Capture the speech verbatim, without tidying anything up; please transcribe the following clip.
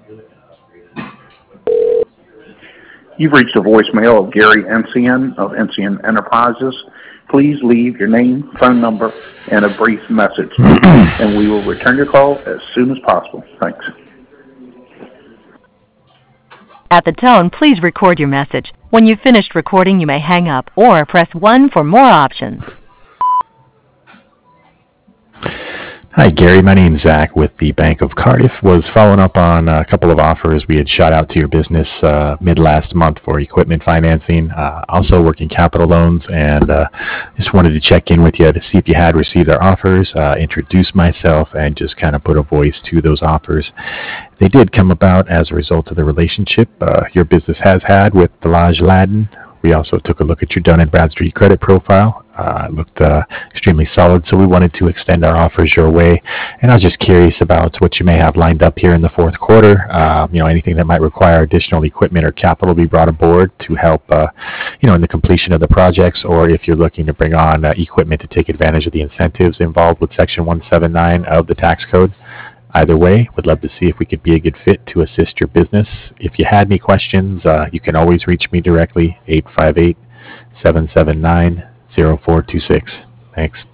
You've reached the voicemail of Gary Encian of Encian Enterprises. Please leave your name, phone number, and a brief message, and we will return your call as soon as possible. Thanks. At the tone, please record your message. When you've finished recording, you may hang up or press one for more options. Hi, Gary. My name's Zach with the Bank of Cardiff. Was following up on a couple of offers we had shot out to your business uh, mid last month for equipment financing, uh, also working capital loans, and uh, just wanted to check in with you to see if you had received our offers, uh, introduce myself, and just kind of put a voice to those offers. They did come about as a result of the relationship uh, your business has had with Delage Ladden. We also took a look at your Dun and Bradstreet credit profile. Uh, it looked uh, extremely solid, so we wanted to extend our offers your way. And I was just curious about what you may have lined up here in the fourth quarter. Uh, you know, anything that might require additional equipment or capital be brought aboard to help, uh, you know, in the completion of the projects, or if you're looking to bring on uh, equipment to take advantage of the incentives involved with Section one seventy-nine of the tax code. Either way, would love to see if we could be a good fit to assist your business. If you had any questions, uh, you can always reach me directly, eight five eight, seven seven nine, zero four two six. Thanks.